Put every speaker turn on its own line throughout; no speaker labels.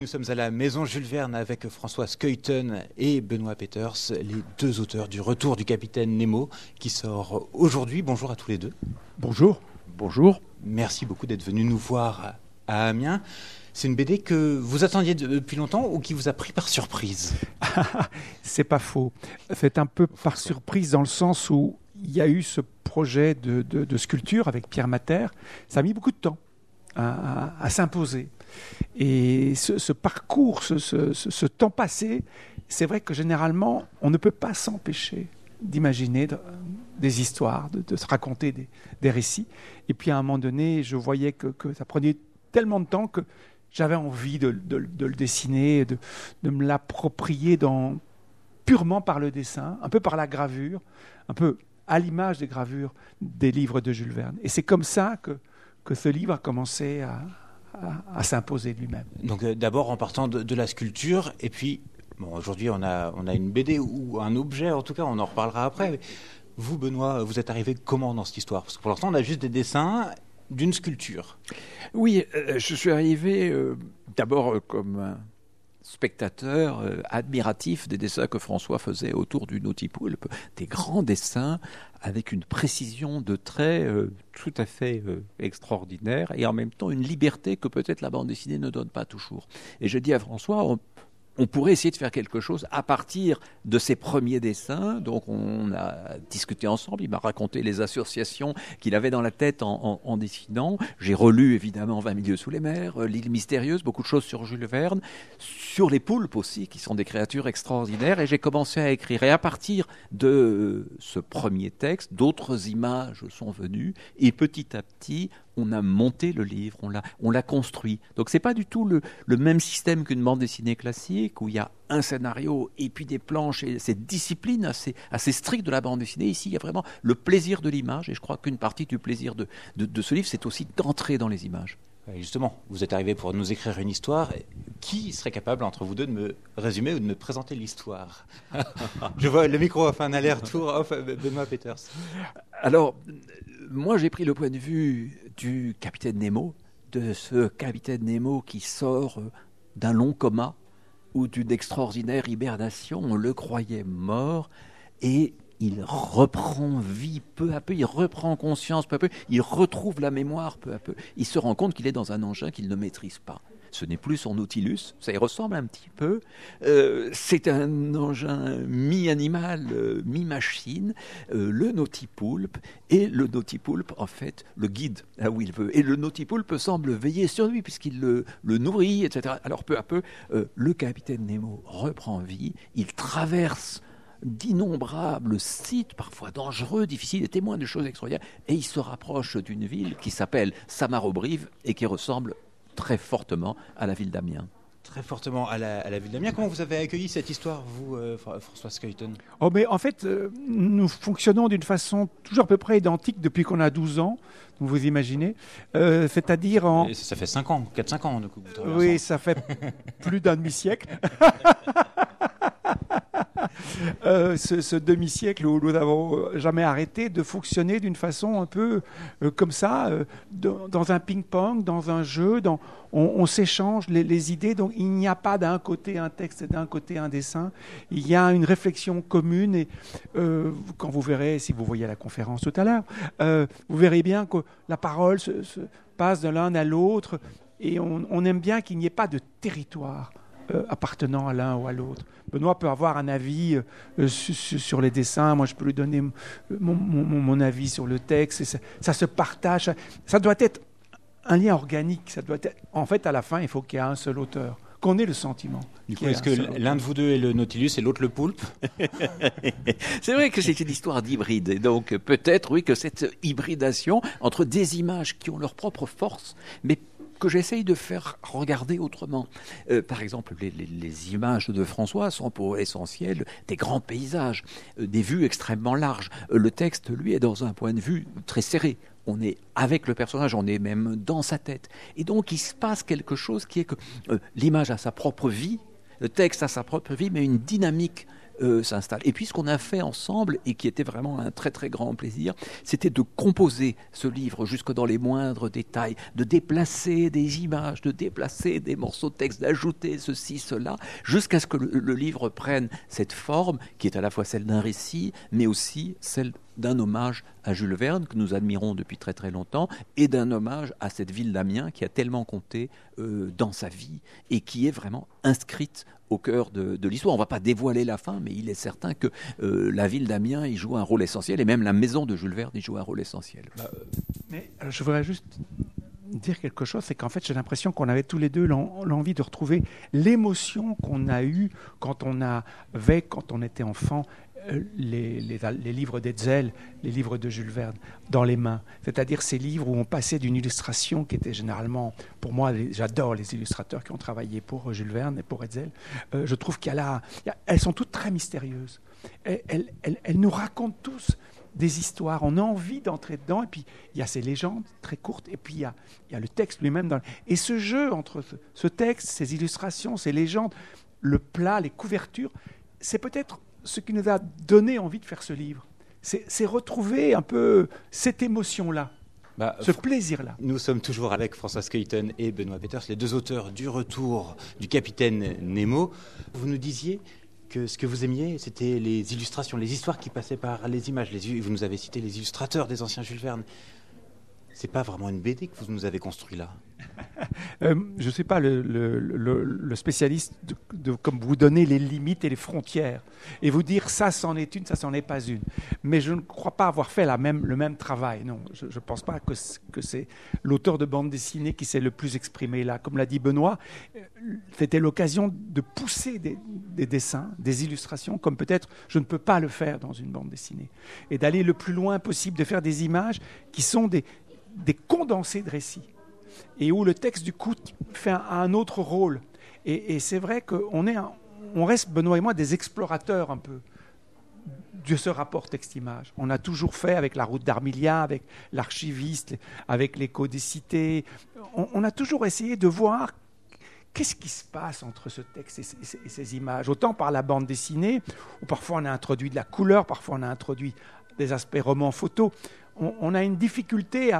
Nous sommes à la Maison Jules Verne avec François Skeuten et Benoît Peeters, les deux auteurs du Retour du Capitaine Nemo qui sort aujourd'hui. Bonjour à tous les deux.
Bonjour.
Bonjour.
Merci beaucoup d'être venus nous voir à Amiens. C'est une BD que vous attendiez depuis longtemps ou qui vous a pris par surprise?
C'est pas faux. C'est un peu par surprise dans le sens où il y a eu ce projet de sculpture avec Pierre Matter. Ça a mis beaucoup de temps à s'imposer. Et ce parcours, ce temps passé, c'est vrai que généralement, on ne peut pas s'empêcher d'imaginer des histoires, de se raconter des récits. Et puis à un moment donné, je voyais que ça prenait tellement de temps que j'avais envie de le dessiner, de me l'approprier purement par le dessin, un peu par la gravure, un peu à l'image des gravures des livres de Jules Verne. Et c'est comme ça que ce livre a commencé à s'imposer de lui-même.
Donc d'abord en partant de la sculpture, et puis aujourd'hui on a une BD ou un objet, en tout cas on en reparlera après. Vous Benoît, vous êtes arrivé comment dans cette histoire? Parce que pour l'instant on a juste des dessins d'une sculpture.
Oui, je suis arrivé d'abord comme un spectateur admiratif des dessins que François faisait autour du Nautipoulpe, des grands dessins avec une précision de traits tout à fait extraordinaire et en même temps une liberté que peut-être la bande dessinée ne donne pas toujours. Et je dis à François, on pourrait essayer de faire quelque chose à partir de ses premiers dessins. Donc on a discuté ensemble, il m'a raconté les associations qu'il avait dans la tête en dessinant. J'ai relu évidemment 20 milieux sous les mers, L'île mystérieuse, beaucoup de choses sur Jules Verne, sur les poulpes aussi, qui sont des créatures extraordinaires. Et j'ai commencé à écrire. Et à partir de ce premier texte, d'autres images sont venues. Et petit à petit, on a monté le livre, on l'a construit. Donc c'est pas du tout le même système qu'une bande dessinée classique où il y a un scénario et puis des planches et cette discipline assez stricte de la bande dessinée. Ici, il y a vraiment le plaisir de l'image et je crois qu'une partie du plaisir de ce livre, c'est aussi d'entrer dans les images.
Justement, vous êtes arrivé pour nous écrire une histoire. Qui serait capable entre vous deux de me résumer ou de me présenter l'histoire? Je vois le micro a fait un aller-retour. Benoît Peeters.
Alors, moi j'ai pris le point de vue du capitaine Nemo, de ce capitaine Nemo qui sort d'un long coma ou d'une extraordinaire hibernation. On le croyait mort et il reprend vie peu à peu, il reprend conscience peu à peu, il retrouve la mémoire peu à peu. Il se rend compte qu'il est dans un engin qu'il ne maîtrise pas. Ce n'est plus son Nautilus, ça y ressemble un petit peu. C'est un engin mi-animal, mi-machine, le Nautipoulpe. Et le Nautipoulpe, en fait, le guide là où il veut. Et le Nautipoulpe semble veiller sur lui puisqu'il le nourrit, etc. Alors peu à peu, le capitaine Nemo reprend vie, il traverse d'innombrables sites, parfois dangereux, difficiles, et témoins de choses extraordinaires. Et il se rapproche d'une ville qui s'appelle Samaraubrive et qui ressemble très fortement à la ville d'Amiens.
Très fortement à la ville d'Amiens. Comment vous avez accueilli cette histoire, vous, François Skeuten?
Mais en fait, nous fonctionnons d'une façon toujours à peu près identique depuis qu'on a 12 ans, vous imaginez. C'est-à-dire en...
Ça fait 5 ans, 4-5 ans. Du coup,
oui, ça fait plus d'un demi-siècle. Ce demi-siècle où nous n'avons jamais arrêté de fonctionner d'une façon un peu comme ça, dans un ping-pong, dans un jeu, on s'échange les idées, donc il n'y a pas d'un côté un texte et d'un côté un dessin, il y a une réflexion commune et quand vous verrez, si vous voyez la conférence tout à l'heure, vous verrez bien que la parole se passe de l'un à l'autre et on aime bien qu'il n'y ait pas de territoire appartenant à l'un ou à l'autre. Benoît peut avoir un avis sur les dessins, moi je peux lui donner mon avis sur le texte, et ça se partage, ça doit être un lien organique, ça doit être... En fait, à la fin, il faut qu'il y ait un seul auteur, qu'on ait le sentiment.
Du coup, est-ce que l'un de vous deux est le Nautilus et l'autre le poulpe?
C'est vrai que c'est une histoire d'hybride, et donc peut-être, oui, que cette hybridation entre des images qui ont leur propre force, mais que j'essaye de faire regarder autrement. Par exemple, les images de François sont pour essentiel des grands paysages, des vues extrêmement larges. Le texte, lui, est dans un point de vue très serré. On est avec le personnage, on est même dans sa tête. Et donc, il se passe quelque chose qui est que l'image a sa propre vie, le texte a sa propre vie, mais une dynamique s'installe. Et puis ce qu'on a fait ensemble, et qui était vraiment un très très grand plaisir, c'était de composer ce livre jusque dans les moindres détails, de déplacer des images, de déplacer des morceaux de texte, d'ajouter ceci, cela, jusqu'à ce que le livre prenne cette forme qui est à la fois celle d'un récit, mais aussi celle d'un hommage à Jules Verne, que nous admirons depuis très très longtemps, et d'un hommage à cette ville d'Amiens qui a tellement compté dans sa vie et qui est vraiment inscrite au cœur de l'histoire. On ne va pas dévoiler la fin, mais il est certain que la ville d'Amiens y joue un rôle essentiel, et même la maison de Jules Verne y joue un rôle essentiel.
Mais je voudrais juste dire quelque chose, c'est qu'en fait j'ai l'impression qu'on avait tous les deux l'envie de retrouver l'émotion qu'on a eue quand on était enfant, les livres d'Hetzel, les livres de Jules Verne dans les mains. C'est-à-dire ces livres où on passait d'une illustration qui était généralement, pour moi, j'adore les illustrateurs qui ont travaillé pour Jules Verne et pour Hetzel. Je trouve elles sont toutes très mystérieuses. Elles nous racontent tous des histoires. On a envie d'entrer dedans. Et puis, il y a ces légendes très courtes. Et puis, il y a le texte lui-même. Et ce jeu entre ce texte, ces illustrations, ces légendes, le plat, les couvertures, c'est peut-être ce qui nous a donné envie de faire ce livre. C'est retrouver un peu cette émotion-là, ce plaisir-là.
Nous sommes toujours avec François Skeuten et Benoît Peeters, les deux auteurs du retour du capitaine Nemo. Vous nous disiez que ce que vous aimiez, c'était les illustrations, les histoires qui passaient par les images. Vous nous avez cité les illustrateurs des anciens Jules Verne. C'est pas vraiment une BD que vous nous avez construit là.
Je ne suis pas le spécialiste de comme vous donner les limites et les frontières et vous dire ça c'en est une, ça c'en est pas une. Mais je ne crois pas avoir fait le même travail. Non, je ne pense pas que c'est l'auteur de bande dessinée qui s'est le plus exprimé là. Comme l'a dit Benoît, c'était l'occasion de pousser des dessins, des illustrations, comme peut-être je ne peux pas le faire dans une bande dessinée. Et d'aller le plus loin possible, de faire des images qui sont des condensés de récits. Et où le texte, du coup, fait un autre rôle. Et c'est vrai qu'on reste, Benoît et moi, des explorateurs un peu de ce rapport texte-image. On a toujours fait avec la route d'Armilia, avec l'archiviste, avec l'écho des cités. On a toujours essayé de voir qu'est-ce qui se passe entre ce texte et ces images. Autant par la bande dessinée, où parfois on a introduit de la couleur, parfois on a introduit des aspects romans photos. On a une difficulté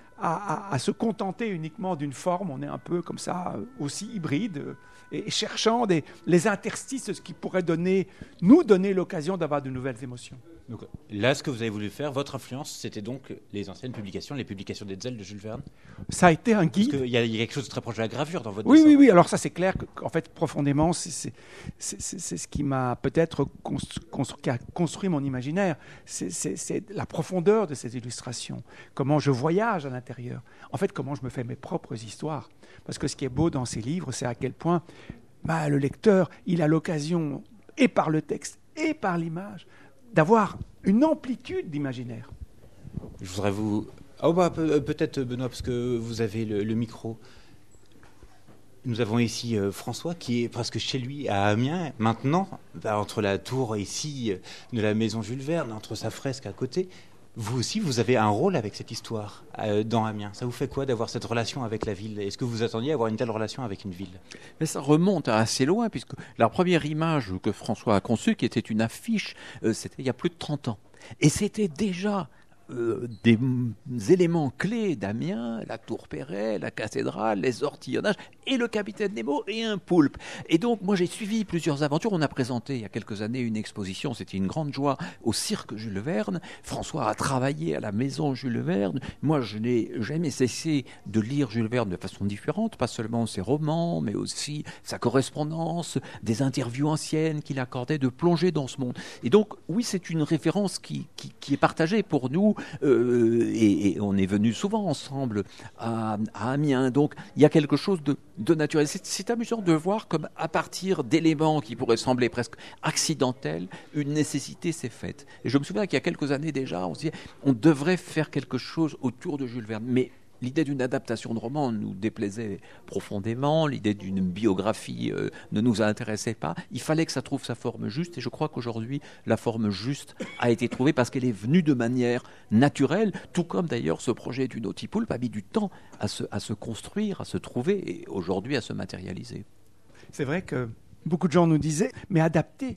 à se contenter uniquement d'une forme. On est un peu comme ça, aussi hybride, et cherchant les interstices, ce qui pourrait nous donner l'occasion d'avoir de nouvelles émotions.
Donc là, ce que vous avez voulu faire, votre influence, c'était donc les anciennes publications, les publications d'Hetzel de Jules Verne.
Ça a été un guide.
Parce qu'il y a quelque chose de très proche de la gravure dans votre dessin.
Oui. Alors ça, c'est clair qu'en fait, profondément, c'est ce qui m'a peut-être qui a construit mon imaginaire. C'est la profondeur de ces illustrations. Comment je voyage à l'intérieur. En fait, comment je me fais mes propres histoires. Parce que ce qui est beau dans ces livres, c'est à quel point le lecteur, il a l'occasion, et par le texte, et par l'image, d'avoir une amplitude d'imaginaire.
Je voudrais vous... peut-être Benoît, parce que vous avez le micro. Nous avons ici François, qui est presque chez lui à Amiens, maintenant, entre la tour ici de la maison Jules Verne, entre sa fresque à côté. Vous aussi, vous avez un rôle avec cette histoire dans Amiens. Ça vous fait quoi d'avoir cette relation avec la ville ? Est-ce que vous attendiez à avoir une telle relation avec une ville ?
Mais ça remonte à assez loin, puisque la première image que François a conçue, qui était une affiche, c'était il y a plus de 30 ans. Et c'était déjà des éléments clés d'Amiens, la tour Perret, la cathédrale, les ortillonnages, et le capitaine Nemo et un poulpe. Et donc, moi, j'ai suivi plusieurs aventures. On a présenté il y a quelques années une exposition, c'était une grande joie, au cirque Jules Verne. François a travaillé à la maison Jules Verne. Moi, je n'ai jamais cessé de lire Jules Verne de façon différente, pas seulement ses romans, mais aussi sa correspondance, des interviews anciennes qu'il accordait, de plonger dans ce monde. Et donc, oui, c'est une référence qui est partagée pour nous, et on est venus souvent ensemble à Amiens. Donc, il y a quelque chose de naturel. C'est amusant de voir comme, à partir d'éléments qui pourraient sembler presque accidentels, une nécessité s'est faite. Et je me souviens qu'il y a quelques années déjà, on se disait, on devrait faire quelque chose autour de Jules Verne. Mais l'idée d'une adaptation de roman nous déplaisait profondément, l'idée d'une biographie ne nous intéressait pas. Il fallait que ça trouve sa forme juste, et je crois qu'aujourd'hui, la forme juste a été trouvée parce qu'elle est venue de manière naturelle, tout comme d'ailleurs ce projet du Nautipoulpe a mis du temps à se construire, à se trouver, et aujourd'hui à se matérialiser.
C'est vrai que beaucoup de gens nous disaient, mais adapter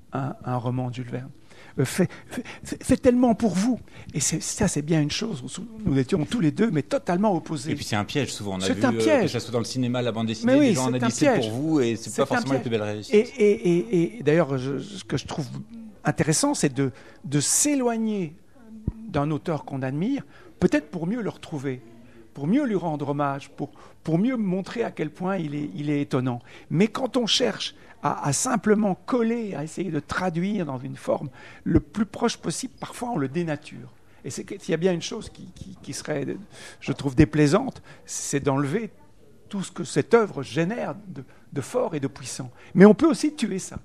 un roman de Jules Verne. Fait tellement pour vous. Et ça, c'est bien une chose. Nous étions tous les deux, mais totalement opposés.
Et puis c'est un piège souvent. On a
C'est
vu,
un piège.
que ce soit dans le cinéma, la bande dessinée,
Mais oui,
les gens on a dit c'est pour vous et c'est pas forcément les plus belles réussites.
Et d'ailleurs, ce que je trouve intéressant, c'est de s'éloigner d'un auteur qu'on admire, peut-être pour mieux le retrouver, pour mieux lui rendre hommage, pour mieux montrer à quel point il est étonnant. Mais quand on cherche à simplement coller, à essayer de traduire dans une forme le plus proche possible, parfois on le dénature. Et s'il y a bien une chose qui serait, je trouve, déplaisante, c'est d'enlever tout ce que cette œuvre génère de fort et de puissant. Mais on peut aussi tuer ça.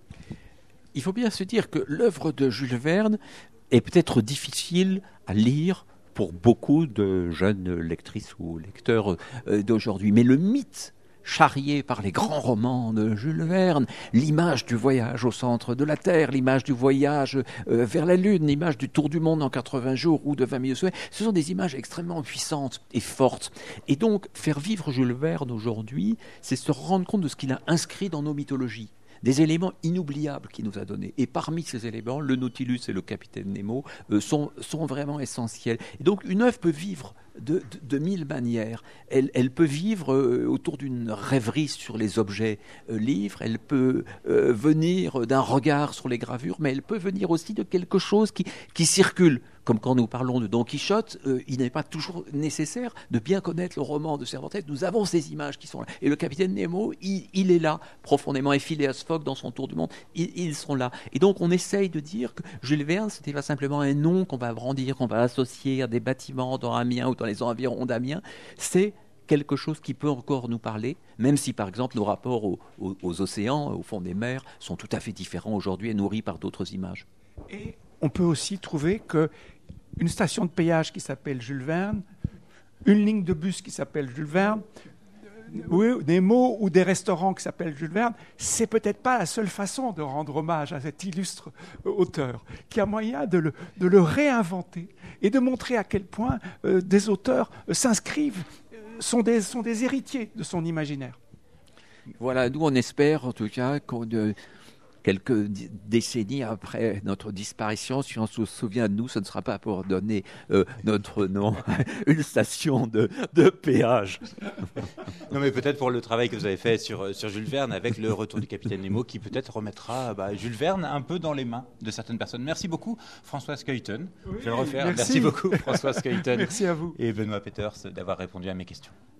Il faut bien se dire que l'œuvre de Jules Verne est peut-être difficile à lire pour beaucoup de jeunes lectrices ou lecteurs d'aujourd'hui. Mais le mythe charrié par les grands romans de Jules Verne, l'image du voyage au centre de la Terre, l'image du voyage vers la Lune, l'image du tour du monde en 80 jours ou de 20 000 souhaits, ce sont des images extrêmement puissantes et fortes. Et donc, faire vivre Jules Verne aujourd'hui, c'est se rendre compte de ce qu'il a inscrit dans nos mythologies. Des éléments inoubliables qu'il nous a donnés. Et parmi ces éléments, le Nautilus et le Capitaine Nemo sont vraiment essentiels. Et donc, une œuvre peut vivre de mille manières. Elle peut vivre autour d'une rêverie sur les objets livres, elle peut venir d'un regard sur les gravures, mais elle peut venir aussi de quelque chose qui circule. Comme quand nous parlons de Don Quichotte, il n'est pas toujours nécessaire de bien connaître le roman de Cervantes. Nous avons ces images qui sont là. Et le Capitaine Nemo, il est là, profondément. Et Phileas Fogg, dans son tour du monde, ils sont là. Et donc, on essaye de dire que Jules Verne, c'était pas simplement un nom qu'on va brandir, qu'on va associer à des bâtiments dans Amiens ou dans les environs d'Amiens. C'est quelque chose qui peut encore nous parler, même si, par exemple, nos rapports aux océans, au fond des mers, sont tout à fait différents aujourd'hui et nourris par d'autres images.
Et on peut aussi trouver qu'une station de péage qui s'appelle Jules Verne, une ligne de bus qui s'appelle Jules Verne, des mots ou des restaurants qui s'appellent Jules Verne, c'est peut-être pas la seule façon de rendre hommage à cet illustre auteur, qui a moyen de le réinventer et de montrer à quel point des auteurs s'inscrivent, sont des héritiers de son imaginaire.
Voilà, nous on espère en tout cas quelques décennies après notre disparition, si on se souvient de nous, ce ne sera pas pour donner notre nom à une station de péage.
Non, mais peut-être pour le travail que vous avez fait sur Jules Verne avec le retour du Capitaine Nemo, qui peut-être remettra Jules Verne un peu dans les mains de certaines personnes. Merci beaucoup, Françoise Skeuten.
Oui,
je vais le refaire.
Merci
Beaucoup, Françoise Skeuten.
Merci à vous.
Et Benoît Peeters d'avoir répondu à mes questions.